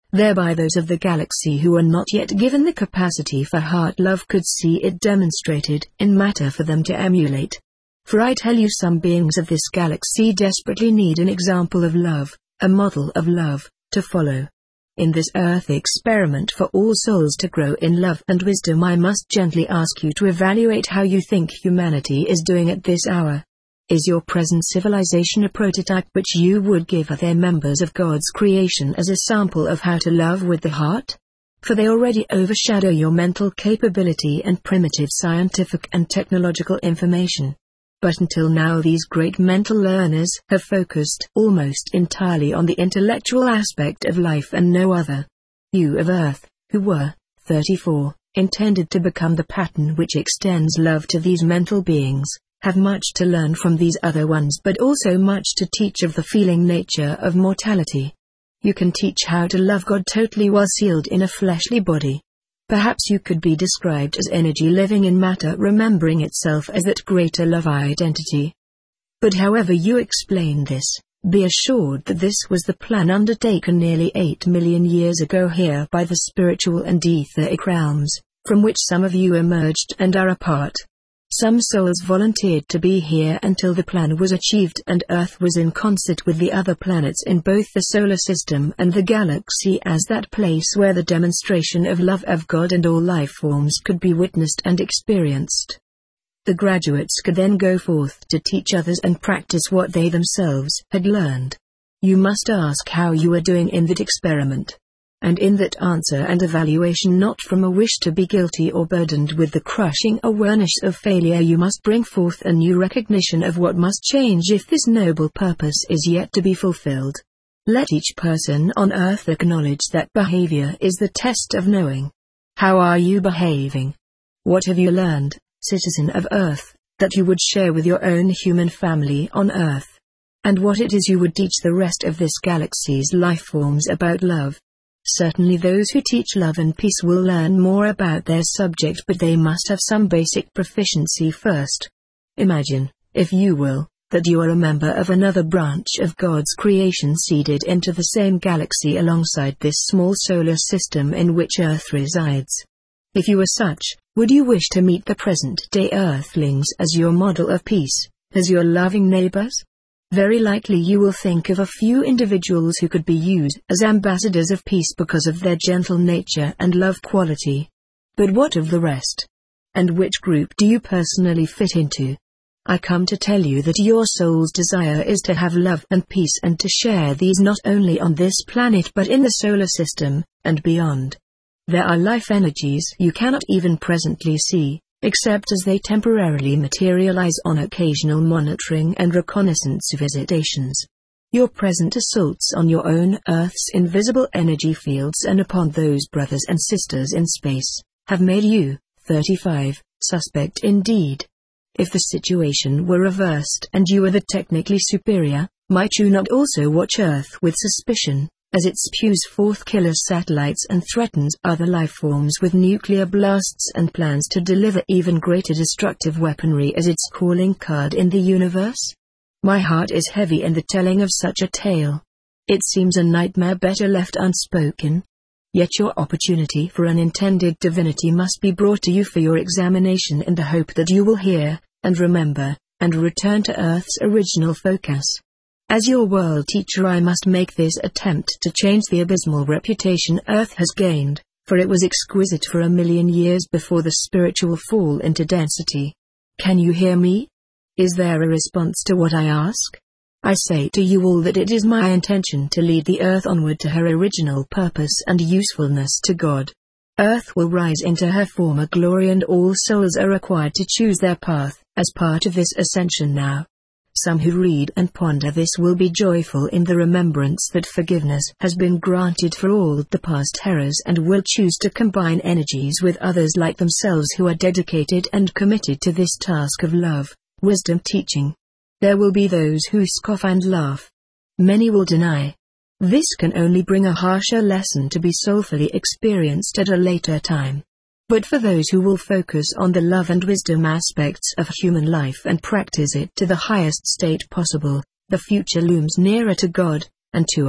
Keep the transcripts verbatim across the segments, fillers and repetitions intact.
Thereby those of the galaxy who are not yet given the capacity for heart love could see it demonstrated in matter for them to emulate. For I tell you, some beings of this galaxy desperately need an example of love, a model of love, to follow. In this earth experiment for all souls to grow in love and wisdom, I must gently ask you to evaluate how you think humanity is doing at this hour. Is your present civilization a prototype which you would give other members of God's creation as a sample of how to love with the heart? For they already overshadow your mental capability and primitive scientific and technological information. But until now these great mental learners have focused almost entirely on the intellectual aspect of life and no other. You of Earth, who were, thirty-four, intended to become the pattern which extends love to these mental beings, have much to learn from these other ones, but also much to teach of the feeling nature of mortality. You can teach how to love God totally while sealed in a fleshly body. Perhaps you could be described as energy living in matter, remembering itself as that greater love identity. But however you explain this, be assured that this was the plan undertaken nearly eight million years ago here by the spiritual and etheric realms, from which some of you emerged and are a part. Some souls volunteered to be here until the plan was achieved and Earth was in concert with the other planets in both the solar system and the galaxy as that place where the demonstration of love of God and all life forms could be witnessed and experienced. The graduates could then go forth to teach others and practice what they themselves had learned. You must ask how you are doing in that experiment. And in that answer and evaluation, not from a wish to be guilty or burdened with the crushing awareness of failure, you must bring forth a new recognition of what must change if this noble purpose is yet to be fulfilled. Let each person on Earth acknowledge that behavior is the test of knowing. How are you behaving? What have you learned, citizen of Earth, that you would share with your own human family on Earth? And what it is you would teach the rest of this galaxy's life forms about love? Certainly those who teach love and peace will learn more about their subject, but they must have some basic proficiency first. Imagine, if you will, that you are a member of another branch of God's creation seeded into the same galaxy alongside this small solar system in which Earth resides. If you were such, would you wish to meet the present-day Earthlings as your model of peace, as your loving neighbors? Very likely you will think of a few individuals who could be used as ambassadors of peace because of their gentle nature and love quality. But what of the rest? And which group do you personally fit into? I come to tell you that your soul's desire is to have love and peace and to share these not only on this planet but in the solar system, and beyond. There are life energies you cannot even presently see, except as they temporarily materialize on occasional monitoring and reconnaissance visitations. Your present assaults on your own Earth's invisible energy fields and upon those brothers and sisters in space, have made you, thirty-five, suspect indeed. If the situation were reversed and you were the technically superior, might you not also watch Earth with suspicion, as it spews forth killer satellites and threatens other life forms with nuclear blasts and plans to deliver even greater destructive weaponry as its calling card in the universe? My heart is heavy in the telling of such a tale. It seems a nightmare better left unspoken. Yet your opportunity for unintended divinity must be brought to you for your examination in the hope that you will hear, and remember, and return to Earth's original focus. As your world teacher, I must make this attempt to change the abysmal reputation Earth has gained, for it was exquisite for a million years before the spiritual fall into density. Can you hear me? Is there a response to what I ask? I say to you all that it is my intention to lead the Earth onward to her original purpose and usefulness to God. Earth will rise into her former glory, and all souls are required to choose their path, as part of this ascension now. Some who read and ponder this will be joyful in the remembrance that forgiveness has been granted for all the past errors, and will choose to combine energies with others like themselves who are dedicated and committed to this task of love, wisdom teaching. There will be those who scoff and laugh. Many will deny. This can only bring a harsher lesson to be soulfully experienced at a later time. But for those who will focus on the love and wisdom aspects of human life and practice it to the highest state possible, the future looms nearer to God, and to us,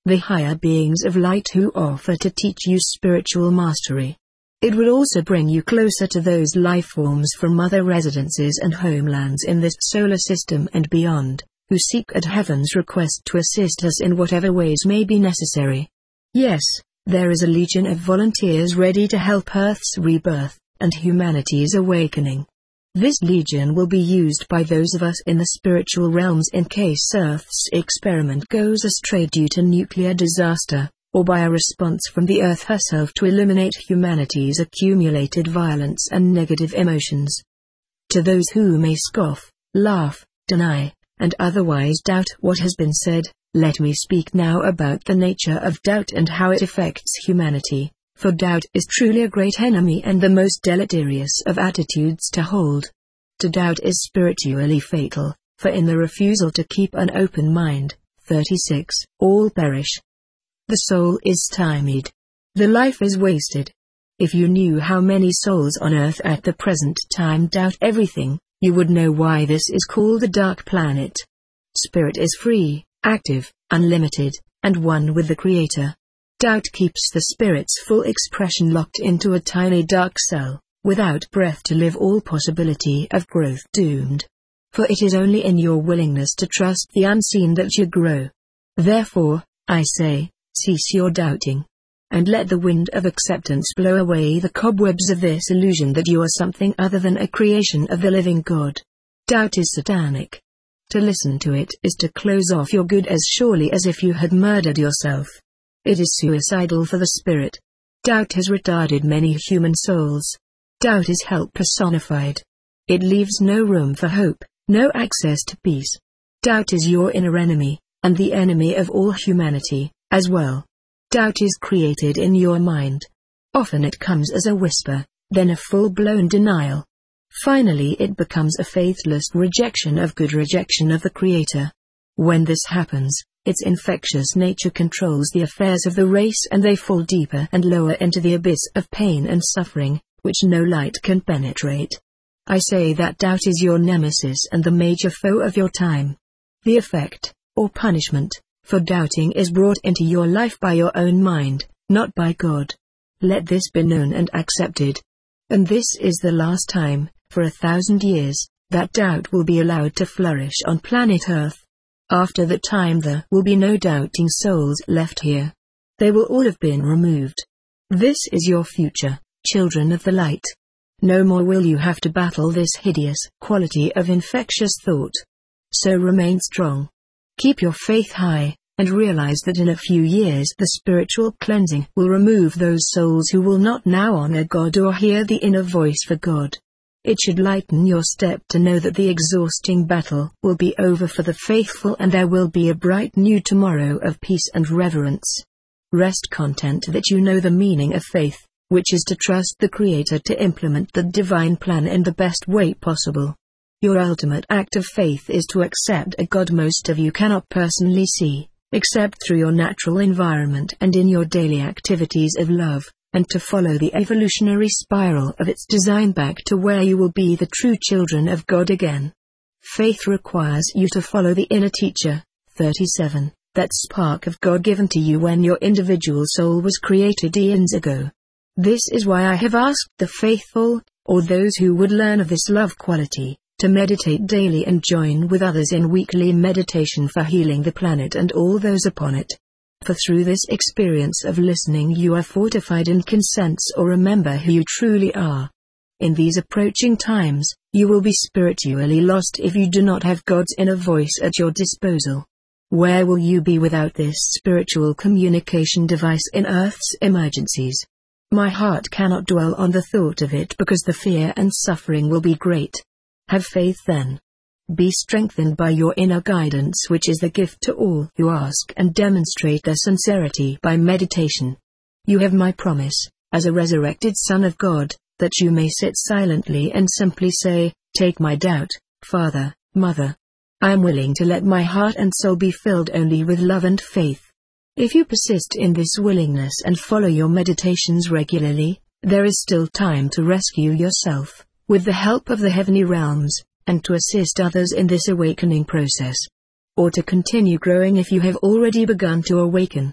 the higher beings of light who offer to teach you spiritual mastery. It will also bring you closer to those life forms from other residences and homelands in this solar system and beyond, who seek at heaven's request to assist us in whatever ways may be necessary. Yes, there is a legion of volunteers ready to help Earth's rebirth and humanity's awakening. This legion will be used by those of us in the spiritual realms in case Earth's experiment goes astray due to nuclear disaster, or by a response from the Earth herself to eliminate humanity's accumulated violence and negative emotions. To those who may scoff, laugh, deny, and otherwise doubt what has been said, let me speak now about the nature of doubt and how it affects humanity, for doubt is truly a great enemy and the most deleterious of attitudes to hold. To doubt is spiritually fatal, for in the refusal to keep an open mind, thirty-six, all perish. The soul is stymied. The life is wasted. If you knew how many souls on earth at the present time doubt everything, you would know why this is called the dark planet. Spirit is free, active, unlimited, and one with the Creator. Doubt keeps the spirit's full expression locked into a tiny dark cell, without breath to live, all possibility of growth doomed. For it is only in your willingness to trust the unseen that you grow. Therefore, I say, cease your doubting. And let the wind of acceptance blow away the cobwebs of this illusion that you are something other than a creation of the living God. Doubt is satanic. To listen to it is to close off your good as surely as if you had murdered yourself. It is suicidal for the spirit. Doubt has retarded many human souls. Doubt is hell personified. It leaves no room for hope, no access to peace. Doubt is your inner enemy, and the enemy of all humanity, as well. Doubt is created in your mind. Often it comes as a whisper, then a full-blown denial. Finally it becomes a faithless rejection of good, rejection of the Creator. When this happens, its infectious nature controls the affairs of the race and they fall deeper and lower into the abyss of pain and suffering, which no light can penetrate. I say that doubt is your nemesis and the major foe of your time. The effect, or punishment, for doubting is brought into your life by your own mind, not by God. Let this be known and accepted. And this is the last time, for a thousand years, that doubt will be allowed to flourish on planet Earth. After that time there will be no doubting souls left here. They will all have been removed. This is your future, children of the light. No more will you have to battle this hideous quality of infectious thought. So remain strong. Keep your faith high, and realize that in a few years the spiritual cleansing will remove those souls who will not now honor God or hear the inner voice for God. It should lighten your step to know that the exhausting battle will be over for the faithful and there will be a bright new tomorrow of peace and reverence. Rest content that you know the meaning of faith, which is to trust the Creator to implement the divine plan in the best way possible. Your ultimate act of faith is to accept a God most of you cannot personally see, except through your natural environment and in your daily activities of love, and to follow the evolutionary spiral of its design back to where you will be the true children of God again. Faith requires you to follow the inner teacher, thirty-seven, that spark of God given to you when your individual soul was created eons ago. This is why I have asked the faithful, or those who would learn of this love quality, to meditate daily and join with others in weekly meditation for healing the planet and all those upon it. For through this experience of listening you are fortified and can sense or remember who you truly are. In these approaching times, you will be spiritually lost if you do not have God's inner voice at your disposal. Where will you be without this spiritual communication device in Earth's emergencies? My heart cannot dwell on the thought of it because the fear and suffering will be great. Have faith then. Be strengthened by your inner guidance, which is the gift to all who ask and demonstrate their sincerity by meditation. You have my promise, as a resurrected Son of God, that you may sit silently and simply say, "Take my doubt, Father, Mother. I am willing to let my heart and soul be filled only with love and faith." If you persist in this willingness and follow your meditations regularly, there is still time to rescue yourself, with the help of the heavenly realms, and to assist others in this awakening process. Or to continue growing if you have already begun to awaken.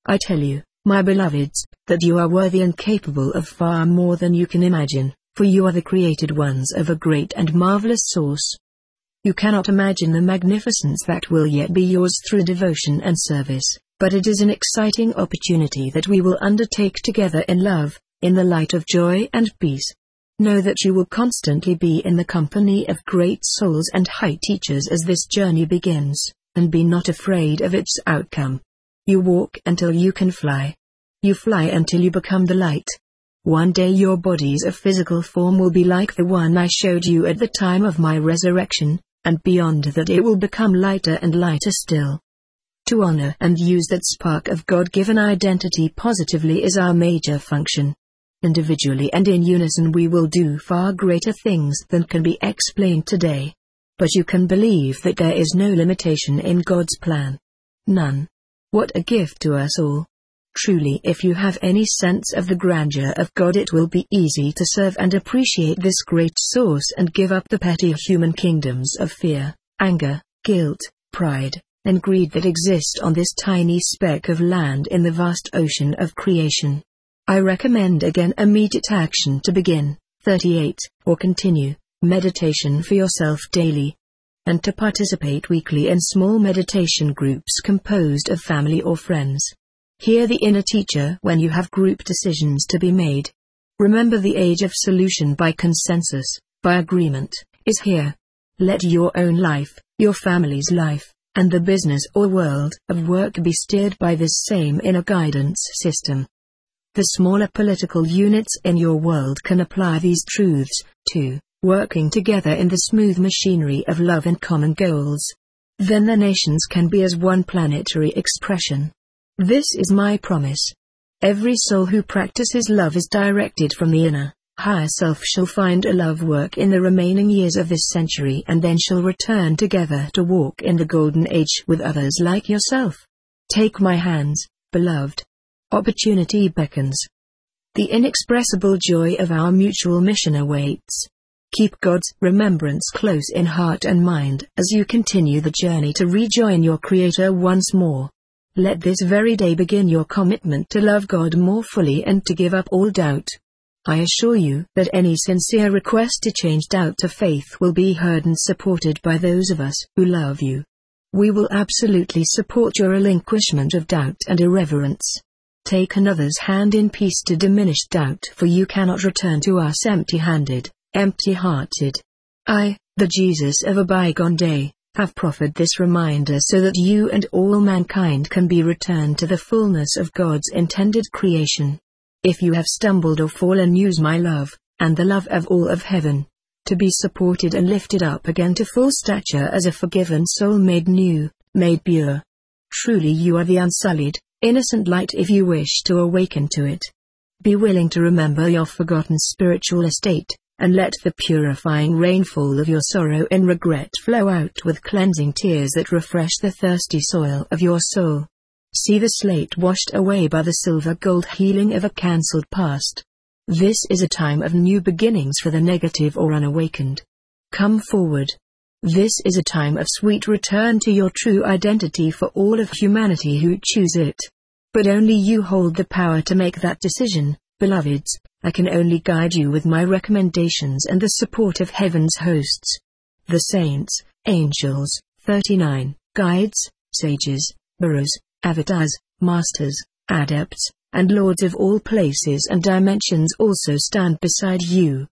I tell you, my beloveds, that you are worthy and capable of far more than you can imagine, for you are the created ones of a great and marvelous source. You cannot imagine the magnificence that will yet be yours through devotion and service, but it is an exciting opportunity that we will undertake together in love, in the light of joy and peace. Know that you will constantly be in the company of great souls and high teachers as this journey begins, and be not afraid of its outcome. You walk until you can fly. You fly until you become the light. One day your bodies of physical form will be like the one I showed you at the time of my resurrection, and beyond that it will become lighter and lighter still. To honor and use that spark of God-given identity positively is our major function. Individually and in unison we will do far greater things than can be explained today. But you can believe that there is no limitation in God's plan. None. What a gift to us all. Truly, if you have any sense of the grandeur of God, it will be easy to serve and appreciate this great source and give up the petty human kingdoms of fear, anger, guilt, pride, and greed that exist on this tiny speck of land in the vast ocean of creation. I recommend again immediate action to begin, thirty-eight, or continue, meditation for yourself daily, and to participate weekly in small meditation groups composed of family or friends. Hear the inner teacher when you have group decisions to be made. Remember, the age of solution by consensus, by agreement, is here. Let your own life, your family's life, and the business or world of work be steered by this same inner guidance system. The smaller political units in your world can apply these truths, too, working together in the smooth machinery of love and common goals. Then the nations can be as one planetary expression. This is my promise. Every soul who practices love is directed from the inner, higher self shall find a love work in the remaining years of this century, and then shall return together to walk in the golden age with others like yourself. Take my hands, beloved. Opportunity beckons. The inexpressible joy of our mutual mission awaits. Keep God's remembrance close in heart and mind as you continue the journey to rejoin your Creator once more. Let this very day begin your commitment to love God more fully and to give up all doubt. I assure you that any sincere request to change doubt to faith will be heard and supported by those of us who love you. We will absolutely support your relinquishment of doubt and irreverence. Take another's hand in peace to diminish doubt, for you cannot return to us empty-handed, empty-hearted. I, the Jesus of a bygone day, have proffered this reminder so that you and all mankind can be returned to the fullness of God's intended creation. If you have stumbled or fallen, use my love, and the love of all of heaven, to be supported and lifted up again to full stature as a forgiven soul made new, made pure. Truly you are the unsullied, innocent light if you wish to awaken to it. Be willing to remember your forgotten spiritual estate, and let the purifying rainfall of your sorrow and regret flow out with cleansing tears that refresh the thirsty soil of your soul. See the slate washed away by the silver gold healing of a cancelled past. This is a time of new beginnings for the negative or unawakened. Come forward. This is a time of sweet return to your true identity for all of humanity who choose it. But only you hold the power to make that decision, beloveds. I can only guide you with my recommendations and the support of heaven's hosts. The saints, angels, thirty-nine, guides, sages, gurus, avatars, masters, adepts, and lords of all places and dimensions also stand beside you.